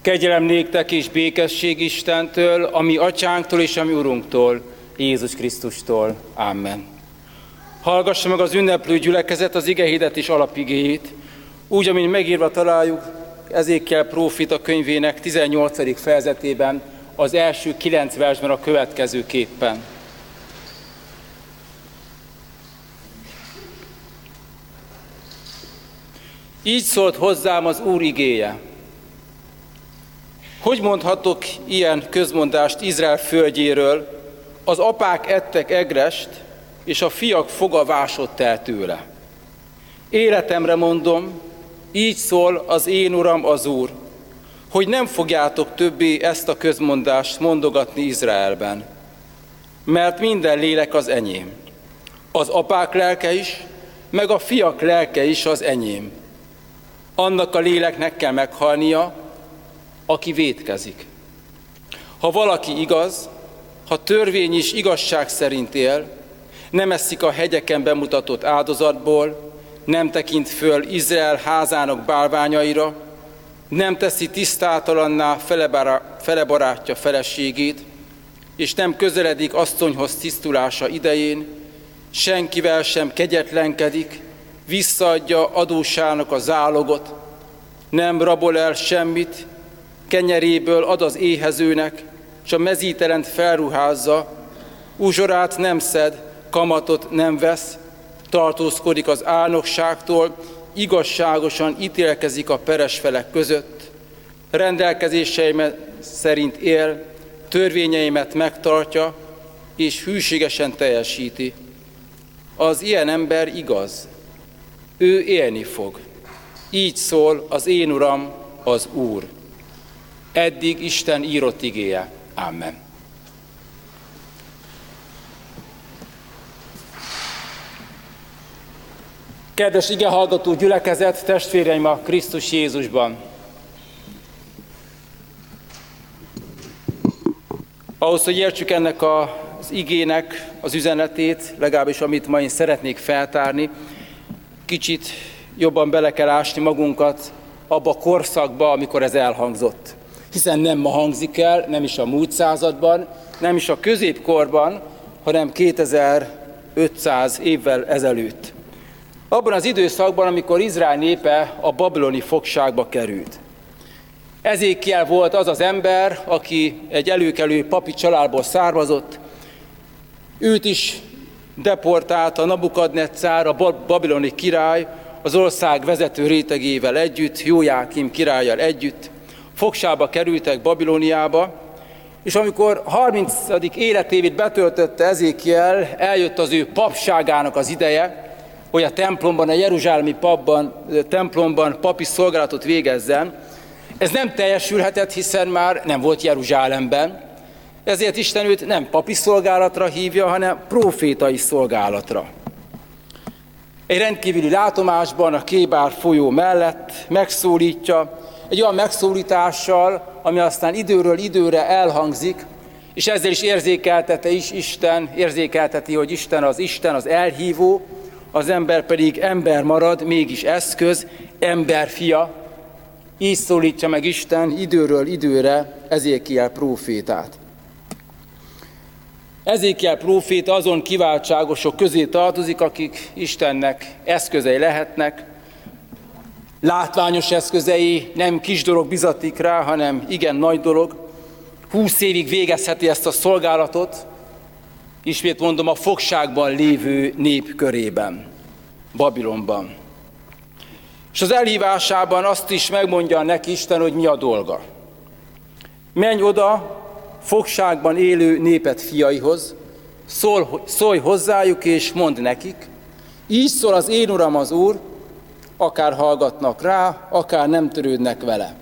Kegyelem néktek és békesség Istentől, a mi atyánktól és a mi Urunktól, Jézus Krisztustól. Amen. Hallgassa meg az ünneplő gyülekezet az igehirdetés alapigéjét, úgy, amint megírva találjuk Ezékiel próféta könyvének 18. fejezetében, az első 9 versben a következőképpen. Így szólt hozzám az Úr igéje. Hogy mondhatok ilyen közmondást Izrael földjéről, az apák ettek egrest, és a fiak foga vásott el tőle. Életemre mondom, így szól az én Uram az Úr, hogy nem fogjátok többé ezt a közmondást mondogatni Izraelben, mert minden lélek az enyém. Az apák lelke is, meg a fiak lelke is az enyém. Annak a léleknek kell meghalnia, aki vétkezik. Ha valaki igaz, ha törvény is igazság szerint él, nem eszik a hegyeken bemutatott áldozatból, nem tekint föl Izrael házának bálványaira, nem teszi tisztátalanná felebarátja feleségét, és nem közeledik asszonyhoz tisztulása idején, senkivel sem kegyetlenkedik, visszaadja adósának a zálogot, nem rabol el semmit, kenyeréből ad az éhezőnek, és a mezítelent felruházza, uzsorát nem szed, kamatot nem vesz, tartózkodik az álnokságtól, igazságosan ítélkezik a peres felek között, rendelkezéseimet szerint él, törvényeimet megtartja, és hűségesen teljesíti. Az ilyen ember igaz, ő élni fog. Így szól az én Uram, az Úr. Eddig Isten írott igéje. Amen. Kedves igehallgató gyülekezet, testvéreim a Krisztus Jézusban! Ahhoz, hogy értsük ennek az igének az üzenetét, legalábbis amit ma én szeretnék feltárni, kicsit jobban bele kell ásni magunkat abba a korszakba, amikor ez elhangzott. Hiszen nem ma hangzik el, nem is a múlt században, nem is a középkorban, hanem 2500 évvel ezelőtt. Abban az időszakban, amikor Izrael népe a babiloni fogságba került. Ezékiel volt az az ember, aki egy előkelő papi családból származott. Őt is deportálta Nabukadnetszár, a babiloni király, az ország vezető rétegével együtt, Jójákim királlyal együtt. Fogságba kerültek Babiloniába, és amikor 30. életévét betöltötte Ezékiel, eljött az ő papságának az ideje, hogy a templomban, a jeruzsálemi templomban papi szolgálatot végezzen. Ez nem teljesülhetett, hiszen már nem volt Jeruzsálemben, ezért Isten őt nem papi szolgálatra hívja, hanem prófétai szolgálatra. Egy rendkívüli látomásban a Kébár folyó mellett megszólítja, egy olyan megszólítással, ami aztán időről időre elhangzik, és ezzel is érzékelteti, hogy Isten az elhívó, az ember pedig ember marad, mégis eszköz, emberfia. Így szólítja meg Isten időről időre Ezékiel prófétát. Ezékiel próféta azon kiváltságosok közé tartozik, akik Istennek eszközei lehetnek, látványos eszközei, nem kis dolog bizatik rá, hanem igen nagy dolog. 20 évig végezheti ezt a szolgálatot, ismét mondom, a fogságban lévő nép körében, Babilonban. És az elhívásában azt is megmondja neki Isten, hogy mi a dolga. Menj oda fogságban élő népet fiaihoz, szólj hozzájuk és mondd nekik, így szól az én Uram az Úr, akár hallgatnak rá, akár nem törődnek vele.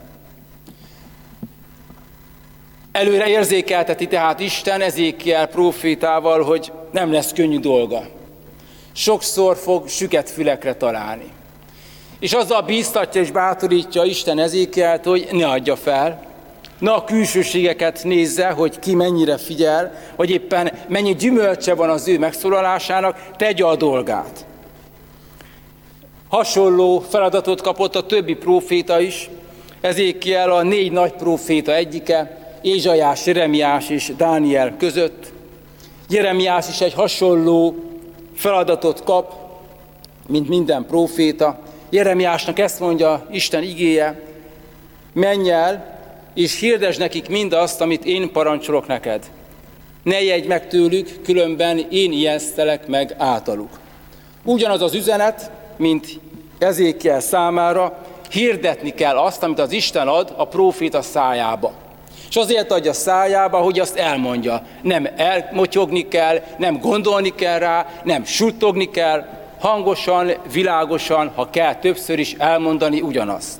Előre érzékelteti tehát Isten Ezékiel prófétával, hogy nem lesz könnyű dolga. Sokszor fog süket fülekre találni. És azzal bíztatja és bátorítja Isten Ezékielt, hogy ne adja fel, ne a külsőségeket nézze, hogy ki mennyire figyel, vagy éppen mennyi gyümölcse van az ő megszólalásának, tegye a dolgát. Hasonló feladatot kapott a többi próféta is, Ezékiel a 4 nagy próféta egyike, Ézsaiás, Jeremiás és Dániel között. Jeremiás is egy hasonló feladatot kap, mint minden próféta. Jeremiásnak ezt mondja Isten igéje: menj el, és hirdesd nekik mindazt, amit én parancsolok neked. Ne ijedj meg tőlük, különben én ijesztelek meg általuk. Ugyanaz az üzenet, mint Ezékiel számára, hirdetni kell azt, amit az Isten ad a próféta szájába. És azért adja szájába, hogy azt elmondja. Nem elmotyogni kell, nem gondolni kell rá, nem suttogni kell, hangosan, világosan, ha kell többször is elmondani ugyanazt.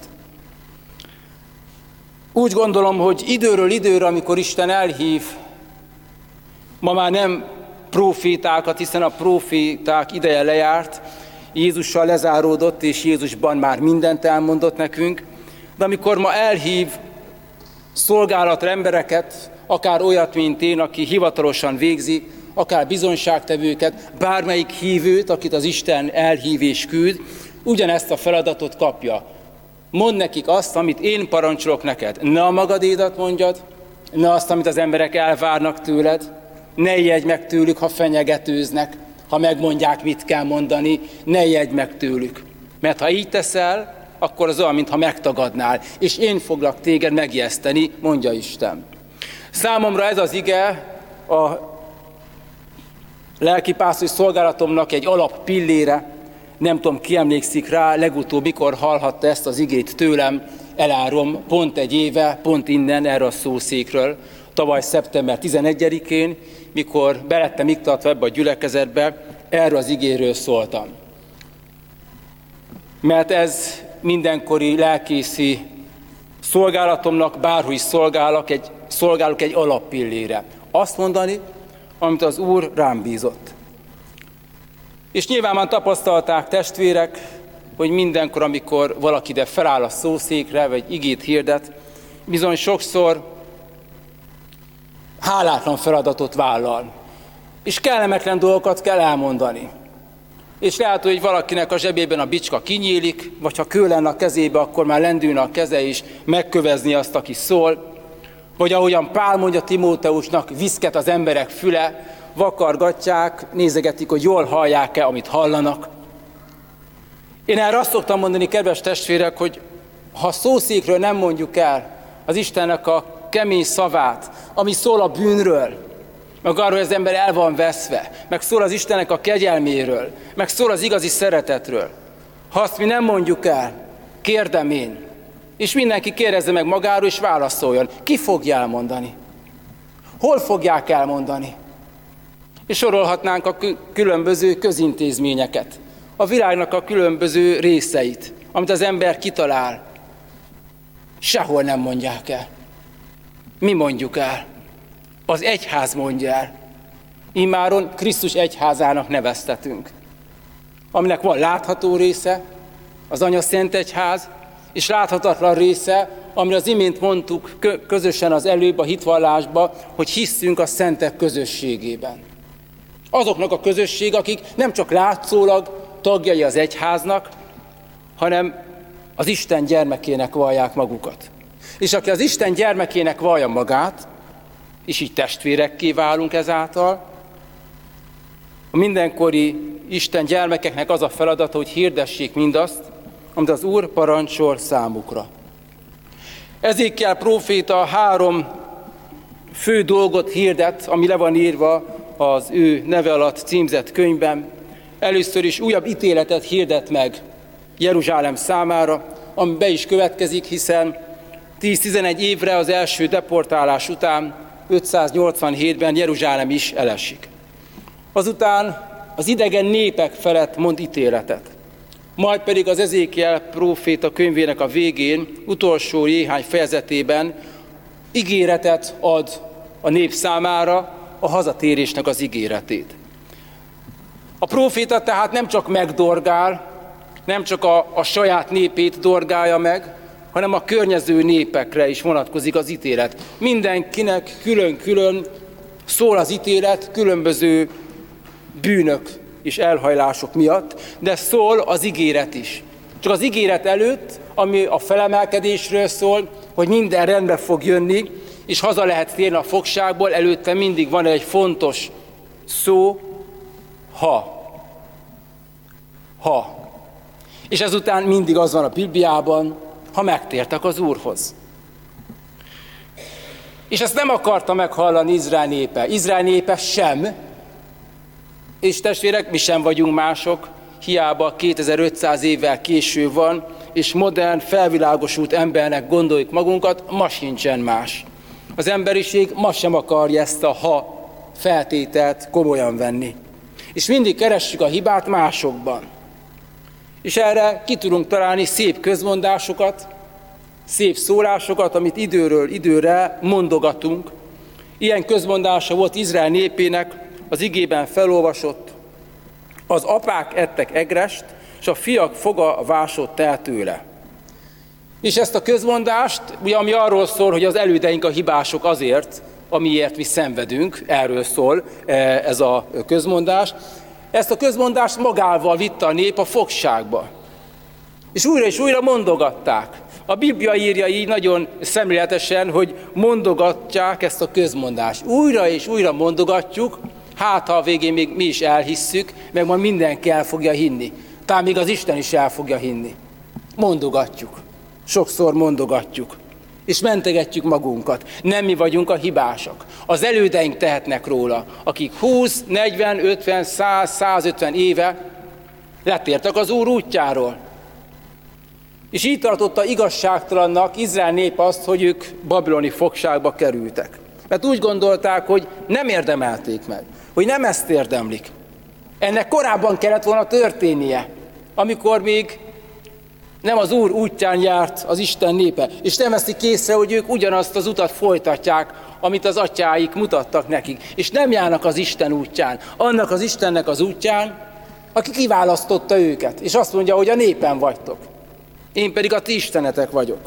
Úgy gondolom, hogy időről időre, amikor Isten elhív, ma már nem prófétákat, hiszen a próféták ideje lejárt, Jézussal lezáródott, és Jézusban már mindent elmondott nekünk, de amikor ma elhív szolgálatra embereket, akár olyat, mint én, aki hivatalosan végzi, akár bizonyságtevőket, bármelyik hívőt, akit az Isten elhív és küld, ugyanezt a feladatot kapja. Mondd nekik azt, amit én parancsolok neked. Ne a magadédat mondjad, ne azt, amit az emberek elvárnak tőled, ne ijedj meg tőlük, ha fenyegetőznek, ha megmondják, mit kell mondani, ne ijedj meg tőlük. Mert ha így teszel, akkor az olyan, mintha megtagadnál, és én foglak téged megijeszteni, mondja Isten. Számomra ez az ige a lelkipásztori szolgálatomnak egy alappillére. Nem tudom, ki emlékszik rá, legutóbb mikor hallhatta ezt az igét tőlem, elárom, pont egy éve, pont innen, erre a szószékről, tavaly szeptember 11-én, mikor belettem iktatva ebbe a gyülekezetbe, erről az igéről szóltam. Mert ez mindenkori lelkészi szolgálatomnak, bárhogy szolgálok egy alappillére. Azt mondani, amit az Úr rám bízott. És nyilván már tapasztalták testvérek, hogy mindenkor, amikor valaki ide feláll a szószékre, vagy igét hirdet, bizony sokszor hálátlan feladatot vállal. És kellemetlen dolgokat kell elmondani. És lehet, hogy valakinek a zsebében a bicska kinyílik, vagy ha kő lenne a kezébe, akkor már lendülne a keze is megkövezni azt, aki szól. Vagy ahogyan Pál mondja Timóteusnak, viszket az emberek füle, vakargatják, nézegetik, hogy jól hallják-e, amit hallanak. Én erre azt szoktam mondani, kedves testvérek, hogy ha szószékről nem mondjuk el az Istennek a kemény szavát, ami szól a bűnről, meg arról, hogy az ember el van veszve, meg szól az Istennek a kegyelméről, meg szól az igazi szeretetről. Ha azt mi nem mondjuk el, kérdem én, és mindenki kérdezze meg magáról, és válaszoljon. Ki fogja elmondani? Hol fogják elmondani? És sorolhatnánk a különböző közintézményeket, a világnak a különböző részeit, amit az ember kitalál. Sehol nem mondják el. Mi mondjuk el? Az egyház mondja el. Immáron Krisztus egyházának neveztetünk, aminek van látható része, az Anya Szent Egyház, és láthatatlan része, amire az imént mondtuk közösen az előbb a hitvallásba, hogy hiszünk a szentek közösségében. Azoknak a közösség, akik nem csak látszólag tagjai az egyháznak, hanem az Isten gyermekének vallják magukat. És aki az Isten gyermekének vallja magát, és így testvérekké válunk ezáltal, a mindenkori Isten gyermekeknek az a feladata, hogy hirdessék mindazt, amit az Úr parancsol számukra. Ezékiel próféta 3 fő dolgot hirdet, ami le van írva az ő neve alatt címzett könyvben. Először is újabb ítéletet hirdet meg Jeruzsálem számára, ami be is következik, hiszen 10-11 évre az első deportálás után 587-ben Jeruzsálem is elesik. Azután az idegen népek felett mond ítéletet. Majd pedig az Ezékiel próféta könyvének a végén, utolsó néhány fejezetében ígéretet ad a nép számára, a hazatérésnek az ígéretét. A próféta tehát nem csak megdorgál, nem csak a saját népét dorgálja meg, hanem a környező népekre is vonatkozik az ítélet. Mindenkinek külön-külön szól az ítélet különböző bűnök és elhajlások miatt, de szól az ígéret is. Csak az ígéret előtt, ami a felemelkedésről szól, hogy minden rendbe fog jönni, és haza lehet térni a fogságból, előtte mindig van egy fontos szó, ha. Ha. És ezután mindig az van a Bibliában, ha megtértek az Úrhoz. És ezt nem akarta meghallani Izrael népe. Izrael népe sem, és testvérek, mi sem vagyunk mások, hiába 2500 évvel később van, és modern, felvilágosult embernek gondoljuk magunkat, ma sincsen más. Az emberiség ma sem akarja ezt a ha feltételt komolyan venni. És mindig keressük a hibát másokban. És erre ki tudunk találni szép közmondásokat, szép szólásokat, amit időről időre mondogatunk. Ilyen közmondása volt Izrael népének az igében felolvasott: az apák ettek egrest, és a fiak foga vásott el tőle. És ezt a közmondást, ugye, ami arról szól, hogy az elődeink a hibások azért, amiért mi szenvedünk, erről szól ez a közmondás. Ezt a közmondást magával vitte a nép a fogságba. És újra mondogatták. A Biblia írja így nagyon szemléletesen, hogy mondogatják ezt a közmondást. Újra és újra mondogatjuk, hát ha a végén még mi is elhisszük, meg majd mindenki el fogja hinni. Talán még az Isten is el fogja hinni. Mondogatjuk. Sokszor mondogatjuk. És mentegetjük magunkat. Nem mi vagyunk a hibásak. Az elődeink tehetnek róla, akik 20, 40, 50, 100, 150 éve letértek az Úr útjáról. És így tartotta igazságtalannak Izrael nép azt, hogy ők babiloni fogságba kerültek. Mert úgy gondolták, hogy nem érdemelték meg, hogy nem ezt érdemlik. Ennek korábban kellett volna történnie, amikor még nem az Úr útján járt az Isten népe, és nem veszik észre, hogy ők ugyanazt az utat folytatják, amit az atyáik mutattak nekik, és nem járnak az Isten útján, annak az Istennek az útján, aki kiválasztotta őket, és azt mondja, hogy a népen vagytok. Én pedig a ti istenetek vagyok.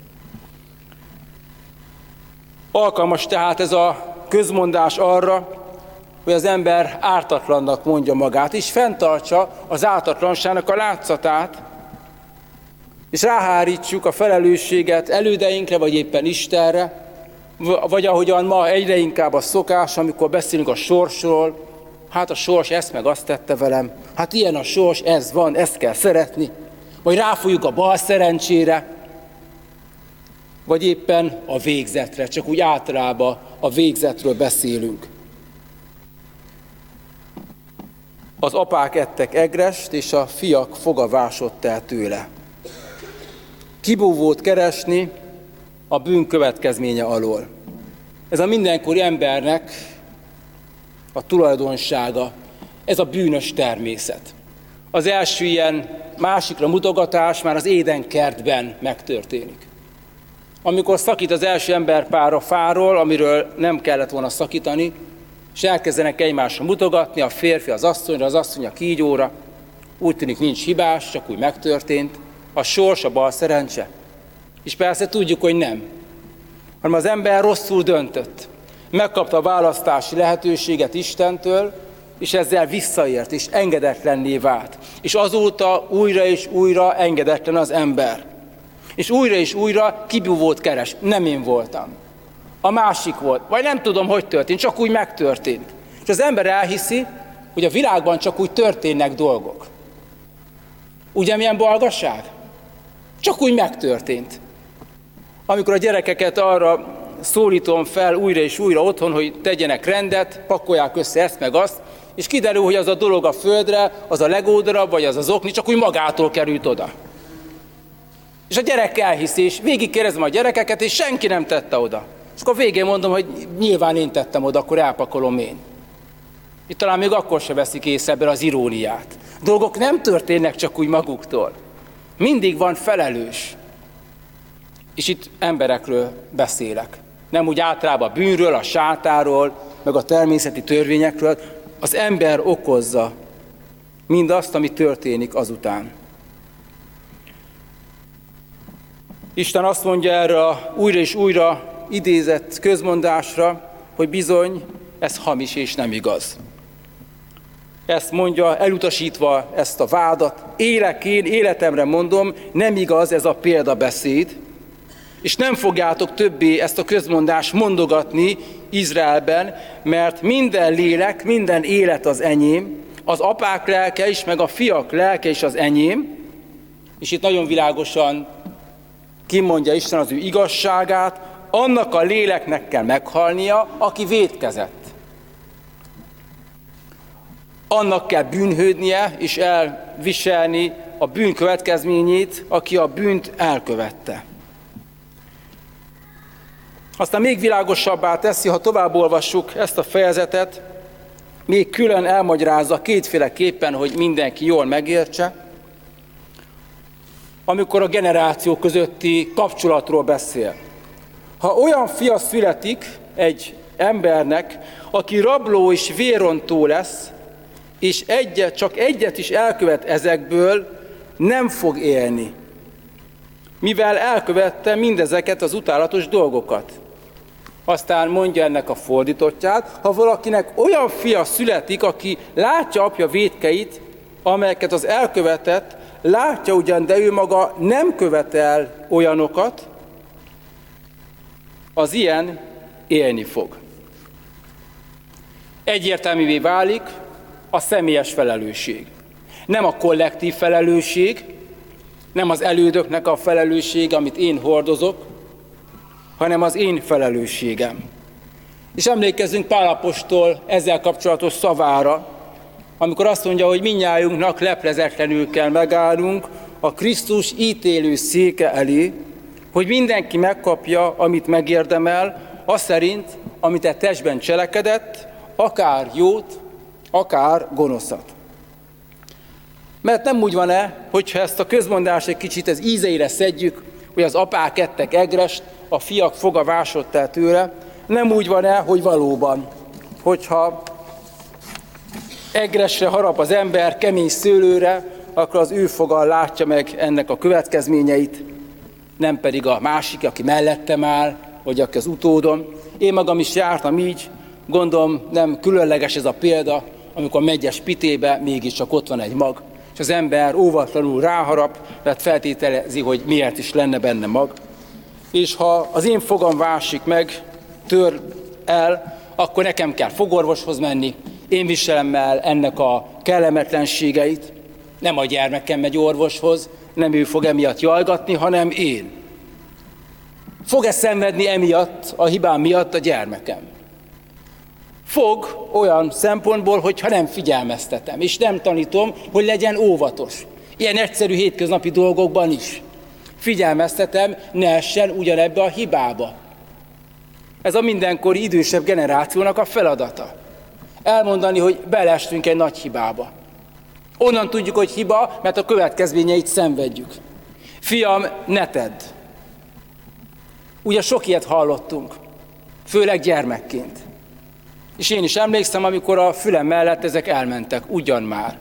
Alkalmas tehát ez a közmondás arra, hogy az ember ártatlannak mondja magát, és fenntartsa az ártatlanságnak a látszatát, és ráhárítsuk a felelősséget elődeinkre, vagy éppen Istenre, vagy ahogyan ma egyre inkább a szokás, amikor beszélünk a sorsról, hát a sors ezt meg azt tette velem, hát ilyen a sors, ez van, ezt kell szeretni, vagy ráfújjuk a bal szerencsére, vagy éppen a végzetre, csak úgy általában a végzetről beszélünk. Az apák ettek egrest, és a fiak foga vásott el tőle. Kibúvót keresni a bűn következménye alól. Ez a mindenkori embernek a tulajdonsága, ez a bűnös természet. Az első ilyen másikra mutogatás már az Édenkertben megtörténik. Amikor szakít az első emberpár a fáról, amiről nem kellett volna szakítani, és elkezdenek egymásra mutogatni, a férfi az asszonyra, az asszony a kígyóra, úgy tűnik nincs hibás, csak úgy megtörtént, a sors, a bal szerencse. És persze tudjuk, hogy nem, hanem az ember rosszul döntött. Megkapta a választási lehetőséget Istentől, és ezzel visszaért, és engedetlenné vált. És azóta újra és újra engedetlen az ember. És újra kibúvót keres. Nem én voltam. A másik volt. Vagy nem tudom, hogy történt, csak úgy megtörtént. És az ember elhiszi, hogy a világban csak úgy történnek dolgok. Ugye milyen balgaság? Csak úgy megtörtént. Amikor a gyerekeket arra szólítom fel újra és újra otthon, hogy tegyenek rendet, pakolják össze ezt meg azt, és kiderül, hogy az a dolog a földre, az a legódarab, vagy az az okni, csak úgy magától került oda. És a gyerek elhiszi, és végigkérdezem a gyerekeket, és senki nem tette oda. És akkor végén mondom, hogy nyilván én tettem oda, akkor elpakolom én. Itt talán még akkor se veszik észre ebből az iróniát. Dolgok nem történnek csak úgy maguktól. Mindig van felelős. És itt emberekről beszélek. Nem úgy általában a bűnről, a sátáról, meg a természeti törvényekről. Az ember okozza mindazt, ami történik azután. Isten azt mondja erre a újra és újra idézett közmondásra, hogy bizony, ez hamis és nem igaz. ezt mondja, elutasítva ezt a vádat. Élek én, életemre mondom, nem igaz ez a példabeszéd, és nem fogjátok többé ezt a közmondást mondogatni Izraelben, mert minden lélek, minden élet az enyém, az apák lelke is, meg a fiak lelke is az enyém, és itt nagyon világosan kimondja Isten az ő igazságát, annak a léleknek kell meghalnia, aki vétkezett. Annak kell bűnhődnie és elviselni a bűn következményét, aki a bűnt elkövette. Aztán még világosabbá teszi, ha tovább olvassuk ezt a fejezetet, még külön elmagyarázza kétféleképpen, hogy mindenki jól megértse, amikor a generáció közötti kapcsolatról beszél. Ha olyan fia születik egy embernek, aki rabló és vérontó lesz, és csak egyet is elkövet ezekből, nem fog élni, mivel elkövette mindezeket az utálatos dolgokat. Aztán mondja ennek a fordítottját, ha valakinek olyan fia születik, aki látja apja vétkeit, amelyeket az elkövetett, látja ugyan, de ő maga nem követel olyanokat, az ilyen élni fog. Egyértelművé válik a személyes felelősség. Nem a kollektív felelősség, nem az elődöknek a felelősség, amit én hordozok, hanem az én felelősségem. És emlékezzünk Pál apostol ezzel kapcsolatos szavára, amikor azt mondja, hogy mindnyájunknak leplezetlenül kell megállnunk a Krisztus ítélő széke elé, hogy mindenki megkapja, amit megérdemel, az szerint, amit a testben cselekedett, akár jót, akár gonoszat. Mert nem úgy van-e, hogyha ezt a közmondást egy kicsit az ízeire szedjük, hogy az apák ettek egrest, a fiak foga vásott el tőle, nem úgy van-e, hogy valóban, hogyha egresre harap az ember, kemény szőlőre, akkor az ő foga látja meg ennek a következményeit, nem pedig a másik, aki mellettem áll, vagy aki az utódom. Én magam is jártam így, gondolom nem különleges ez a példa, amikor megy a spitébe, mégiscsak ott van egy mag, és az ember óvatlanul ráharap, mert feltételezi, hogy miért is lenne benne mag. És ha az én fogam vásik meg, tör el, akkor nekem kell fogorvoshoz menni, én viselem el ennek a kellemetlenségeit, nem a gyermekem megy orvoshoz, nem ő fog emiatt jajgatni, hanem én. Fog-e szenvedni emiatt, a hibám miatt a gyermekem? Fog olyan szempontból, hogyha nem figyelmeztetem, és nem tanítom, hogy legyen óvatos. Ilyen egyszerű hétköznapi dolgokban is. Figyelmeztetem, ne essen ugyanebbe a hibába. Ez a mindenkori idősebb generációnak a feladata. Elmondani, hogy beleestünk egy nagy hibába. Onnan tudjuk, hogy hiba, mert a következményeit szenvedjük. Fiam, ne tedd. Ugye sok ilyet hallottunk, főleg gyermekként. És én is emlékszem, amikor a fülem mellett ezek elmentek, ugyan már.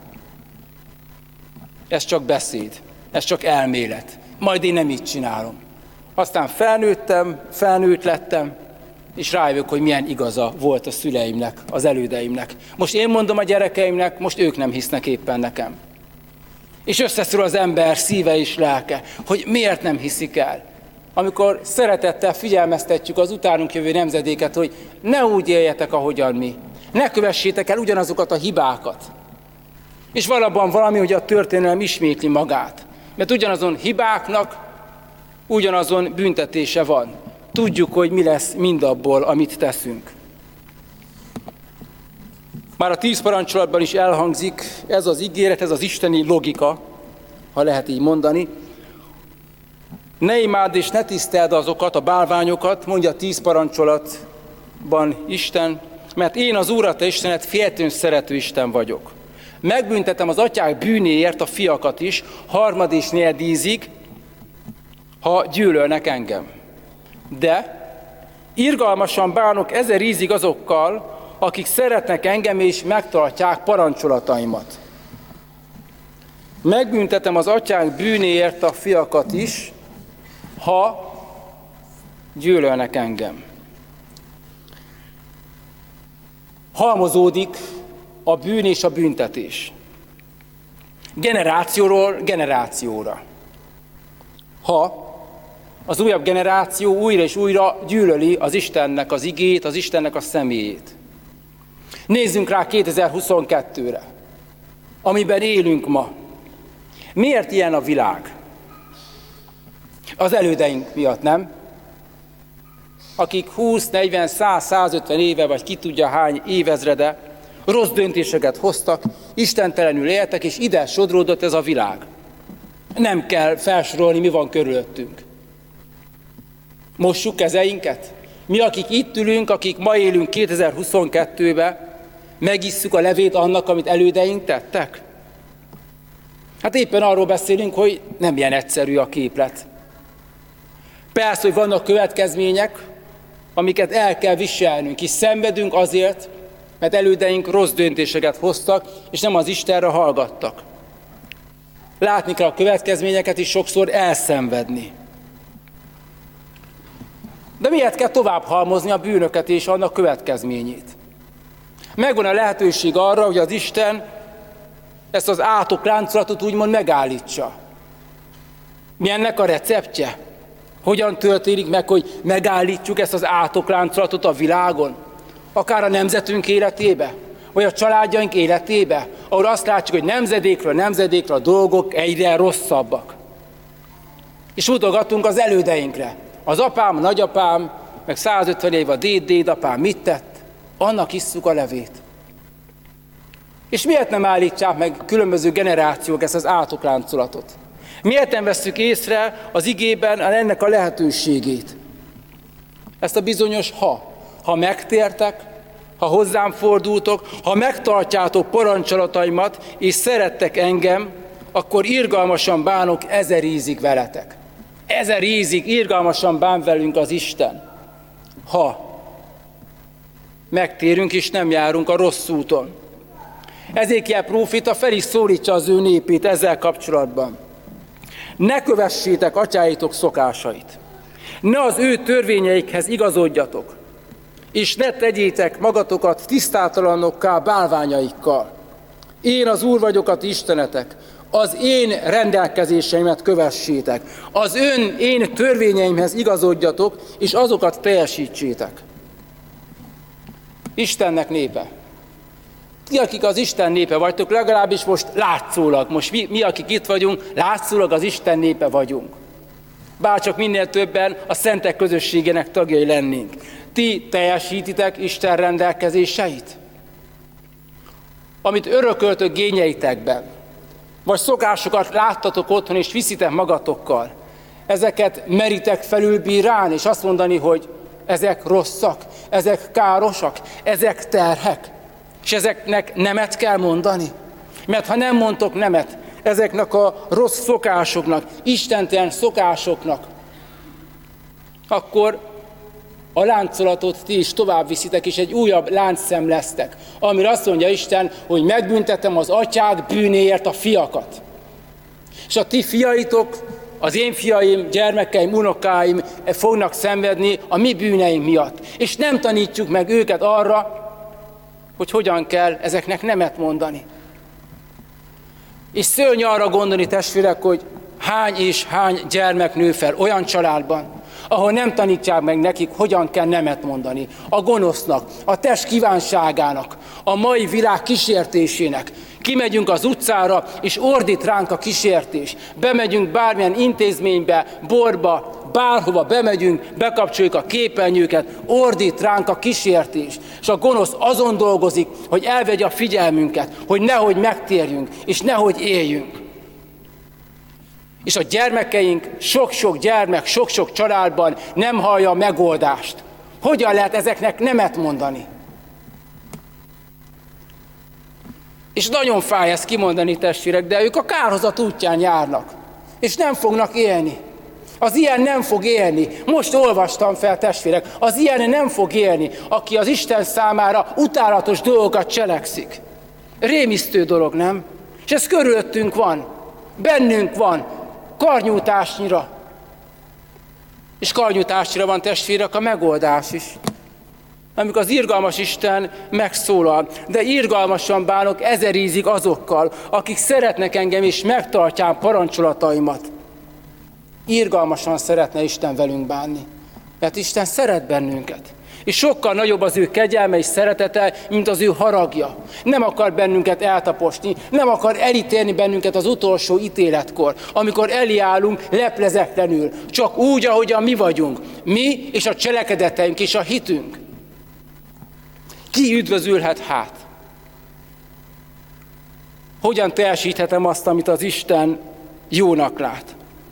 Ez csak beszéd, ez csak elmélet. Majd én nem így csinálom. Aztán felnőtt lettem, és rájövök, hogy milyen igaza volt a szüleimnek, az elődeimnek. Most én mondom a gyerekeimnek, most ők nem hisznek éppen nekem. És összeszorul az ember szíve és lelke, hogy miért nem hiszik el. Amikor szeretettel figyelmeztetjük az utánunk jövő nemzedéket, hogy ne úgy éljetek, ahogyan mi. Ne kövessétek el ugyanazokat a hibákat. És valabban valami, hogy a történelem ismétli magát. Mert ugyanazon hibáknak ugyanazon büntetése van. Tudjuk, hogy mi lesz mindabból, amit teszünk. Már a 10 parancsolatban is elhangzik ez az ígéret, ez az isteni logika, ha lehet így mondani. Ne imádd és ne tiszteld azokat, a bálványokat, mondja a 10 parancsolatban Isten, mert én az Úr, a te Istened, féltőn szerető Isten vagyok. Megbüntetem az atyák bűnéért a fiakat is, 3. és 4. ízig, ha gyűlölnek engem. De irgalmasan bánok 1000 ízig azokkal, akik szeretnek engem és megtartják parancsolataimat. Megbüntetem az atyák bűnéért a fiakat is, ha gyűlölnek engem. Halmozódik a bűn és a büntetés. Generációról generációra. Ha az újabb generáció újra és újra gyűlöli az Istennek az igét, az Istennek a személyét. Nézzünk rá 2022-re, amiben élünk ma. Miért ilyen a világ? Az elődeink miatt, nem? Akik 20, 40, 100, 150 éve, vagy ki tudja hány évezrede rossz döntéseket hoztak, istentelenül éltek, és ide sodródott ez a világ. Nem kell felsorolni, mi van körülöttünk. Mossuk kezeinket? Mi, akik itt ülünk, akik ma élünk 2022-ben, megisszuk a levét annak, amit elődeink tettek? Hát éppen arról beszélünk, hogy nem ilyen egyszerű a képlet. Persze, hogy vannak következmények, amiket el kell viselnünk, és szenvedünk azért, mert elődeink rossz döntéseket hoztak, és nem az Istenre hallgattak. Látni kell a következményeket, és sokszor elszenvedni. De miért kell tovább halmozni a bűnöket és annak következményét? Megvan a lehetőség arra, hogy az Isten ezt az átokláncolatot úgymond megállítsa. Mi ennek a receptje? Hogyan történik meg, hogy megállítjuk ezt az átokláncolatot a világon? Akár a nemzetünk életébe, vagy a családjaink életébe, ahol azt látjuk, hogy nemzedékről nemzedékre a dolgok egyre rosszabbak. És mutogatunk az elődeinkre. Az apám, a nagyapám, meg 150 év a dédapám mit tett? Annak isszuk a levét. És miért nem állítsák meg különböző generációk ezt az átokláncolatot? Miért nem vesszük észre az igében ennek a lehetőségét? Ezt a bizonyos ha megtértek, ha hozzám fordultok, ha megtartjátok parancsolataimat, és szerettek engem, akkor irgalmasan bánok 1000 ízig veletek. 1000 ízig irgalmasan bán velünk az Isten. Ha megtérünk és nem járunk a rossz úton. Ezékiel próféta fel is szólítsa az ő népét ezzel kapcsolatban. Ne kövessétek atyáitok szokásait, ne az ő törvényeikhez igazodjatok, és ne tegyétek magatokat tisztátalanokká bálványaikkal. Én az Úr vagyok a ti istenetek, az én rendelkezéseimet kövessétek, én törvényeimhez igazodjatok, és azokat teljesítsétek. Istennek népe. Ti, akik az Isten népe vagytok, legalábbis most látszólag, most mi, akik itt vagyunk, látszólag az Isten népe vagyunk. Bárcsak minél többen a szentek közösségének tagjai lennénk. Ti teljesítitek Isten rendelkezéseit? Amit örököltök gényeitekben, vagy szokásokat láttatok otthon, és viszitek magatokkal, ezeket meritek felülbírálni, és azt mondani, hogy ezek rosszak, ezek károsak, ezek terhek, és ezeknek nemet kell mondani. Mert ha nem mondtok nemet ezeknek a rossz szokásoknak, istentelen szokásoknak, akkor a láncolatot ti is tovább viszitek, és egy újabb láncszem lesztek, amire azt mondja Isten, hogy megbüntetem az atyák bűnéért a fiakat. És a ti fiaitok, az én fiaim, gyermekeim, unokáim fognak szenvedni a mi bűneink miatt. És nem tanítjuk meg őket arra, hogy hogyan kell ezeknek nemet mondani. És szörnyű arra gondolni, testvérek, hogy hány és hány gyermek nő fel olyan családban, ahol nem tanítják meg nekik, hogyan kell nemet mondani. A gonosznak, a test kívánságának, a mai világ kísértésének. Kimegyünk az utcára, és ordít ránk a kísértés. Bemegyünk bármilyen intézménybe, borba, bárhova bemegyünk, bekapcsoljuk a képernyőket, ordít ránk a kísértés. És a gonosz azon dolgozik, hogy elvegye a figyelmünket, hogy nehogy megtérjünk, és nehogy éljünk. És a gyermekeink, sok-sok gyermek, sok-sok családban nem hallja a megoldást. Hogyan lehet ezeknek nemet mondani? És nagyon fáj ezt kimondani, testvérek, de ők a kárhozat útján járnak, és nem fognak élni. Az ilyen nem fog élni. Most olvastam fel, testvérek, az ilyen nem fog élni, aki az Isten számára utálatos dolgokat cselekszik. Rémisztő dolog, nem? És ez körülöttünk van, bennünk van, karnyújtásnyira. És karnyújtásnyira van, testvérek, a megoldás is. amikor az irgalmas Isten megszólal. De irgalmasan bánok ezerízig azokkal, akik szeretnek engem és megtartják parancsolataimat. Irgalmasan szeretne Isten velünk bánni, mert Isten szeret bennünket. És sokkal nagyobb az ő kegyelme és szeretete, mint az ő haragja. Nem akar bennünket eltaposni, nem akar elítélni bennünket az utolsó ítéletkor, amikor elállunk leplezeklenül, csak úgy, ahogyan mi vagyunk. Mi és a cselekedeteink és a hitünk. Ki üdvözülhet hát? Hogyan teljesíthetem azt, amit az Isten jónak lát?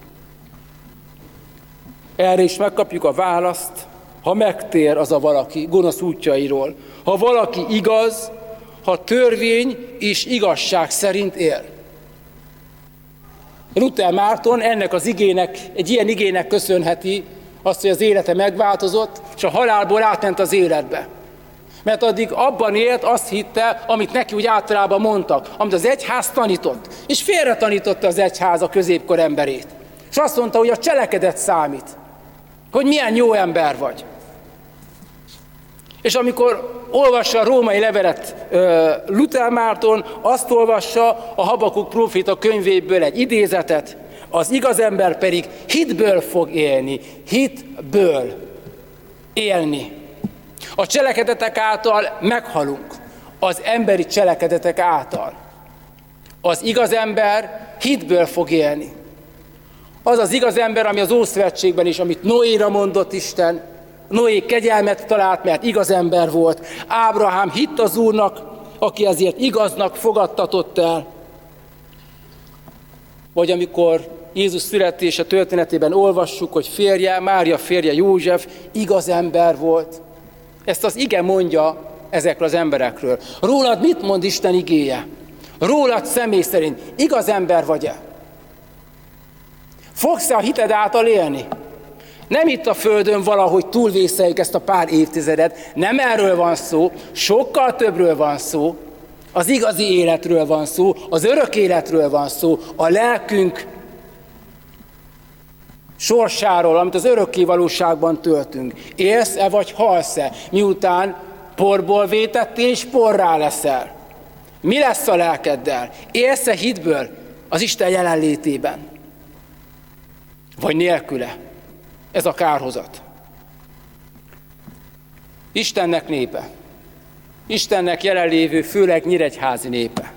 Erre is megkapjuk a választ, ha megtér az a valaki gonosz útjairól, ha valaki igaz, ha törvény és igazság szerint él. Luther Márton ennek az igének, egy ilyen igének köszönheti azt, hogy az élete megváltozott, és a halálból átment az életbe. Mert addig abban élt, azt hitte, amit neki úgy általában mondtak, amit az egyház tanított. És félre tanította az egyház a középkor emberét. És azt mondta, hogy a cselekedet számít. Hogy milyen jó ember vagy. És amikor olvassa a római levelet Luther Márton, azt olvassa a Habakuk próféta könyvéből egy idézetet, az igaz ember pedig hitből fog élni. Hitből élni. A cselekedetek által meghalunk. Az emberi cselekedetek által. Az igaz ember hitből fog élni. Az az igaz ember, ami az Ószövetségben is, amit Noéra mondott Isten, Noé kegyelmet talált, mert igaz ember volt. Ábrahám hitt az Úrnak, aki ezért igaznak fogadtatott el. Vagy amikor Jézus születése történetében olvassuk, hogy férje, Mária férje József igaz ember volt. Ezt az ige mondja ezekről az emberekről. Rólad mit mond Isten igéje? Rólad személy szerint igaz ember vagy-e? Fogsz-e a hited által élni? Nem itt a földön valahogy túlvészeljük ezt a pár évtizedet. Nem erről van szó, sokkal többről van szó. Az igazi életről van szó, az örök életről van szó, a lelkünk sorsáról, amit az örökké valóságban töltünk. Élsz-e vagy halsz-e, miután porból vétettél és porrá leszel? Mi lesz a lelkeddel? Élsz-e hitből az Isten jelenlétében? Vagy nélküle? Ez a kárhozat. Istennek népe. Istennek jelenlévő, főleg nyíregyházi népe.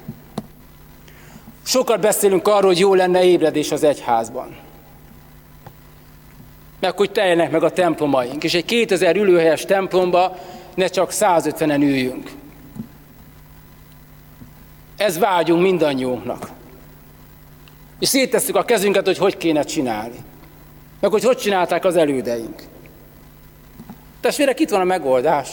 Sokat beszélünk arról, hogy jó lenne ébredés az egyházban. Meg hogy teljenek meg a templomaink, és egy 2000 ülőhelyes templomba ne csak 150-en üljünk. Ez vágyunk mindannyiunknak. És széttesszük a kezünket, hogy kéne csinálni. Meg hogy csinálták az elődeink. Testvérek, itt van a megoldás.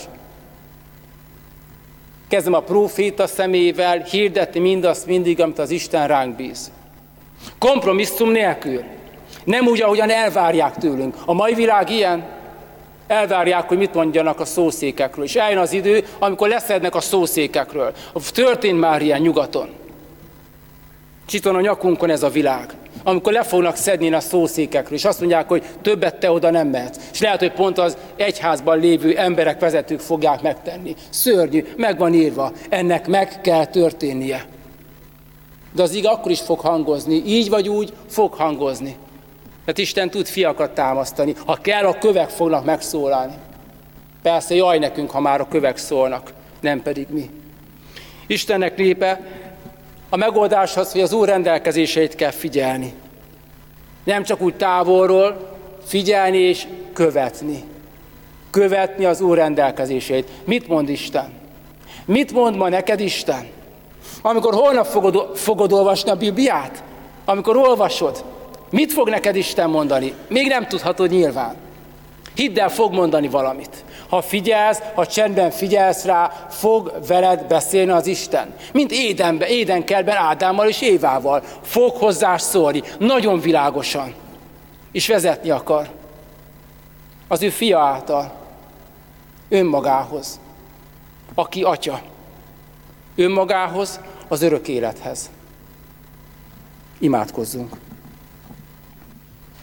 Kezdem a próféta szemével hirdetni mindazt mindig, amit az Isten ránk bíz. Kompromisszum nélkül. Nem úgy, ahogyan elvárják tőlünk. A mai világ ilyen. Elvárják, hogy mit mondjanak a szószékekről. És eljön az idő, amikor leszednek a szószékekről. Történt már ilyen nyugaton. Csiton a nyakunkon ez a világ. Amikor le fognak szedni a szószékekről, és azt mondják, hogy többet te oda nem mehetsz. És lehet, hogy pont az egyházban lévő emberek, vezetők fogják megtenni. Szörnyű, meg van írva, ennek meg kell történnie. De az ige akkor is fog hangozni, így vagy úgy fog hangozni. Mert Isten tud fiakat támasztani, ha kell, a kövek fognak megszólalni. Persze jaj nekünk, ha már a kövek szólnak, nem pedig mi. Istennek népe, a megoldás az, hogy az Úr rendelkezéseit kell figyelni. Nem csak úgy távolról, figyelni és követni. Követni az Úr rendelkezéseit. Mit mond Isten? Mit mond ma neked Isten? Amikor holnap fogod olvasni a Bibliát? Amikor olvasod, mit fog neked Isten mondani? Még nem tudhatod nyilván. Hidd el, fog mondani valamit. Ha figyelsz, ha csendben figyelsz rá, fog veled beszélni az Isten. Mint Édenkertben Ádámmal és Évával. Fog hozzá szólni, nagyon világosan. És vezetni akar. Az ő fia által. Önmagához. Aki atya. Önmagához, az örök élethez. Imádkozzunk.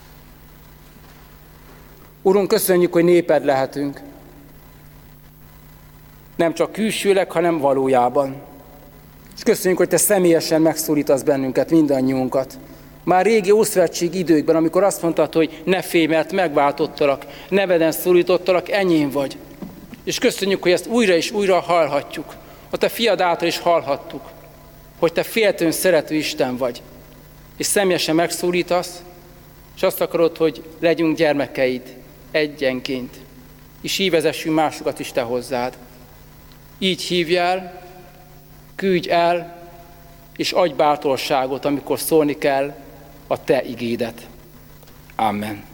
Urunk, köszönjük, hogy néped lehetünk. Nem csak külsőleg, hanem valójában. És köszönjük, hogy Te személyesen megszólítasz bennünket, mindannyiunkat. Már régi ószövetségi időkben, amikor azt mondtad, hogy ne félj, mert megváltottalak, neveden szólítottalak, enyém vagy. És köszönjük, hogy ezt újra és újra hallhatjuk. A Te fiad által is hallhattuk, hogy Te féltőn szerető Isten vagy. És személyesen megszólítasz, és azt akarod, hogy legyünk gyermekeid egyenként, és így vezessünk másokat is Te hozzád. Így hívjál, küldj el, és adj bátorságot, amikor szólni kell a Te igédet. Amen.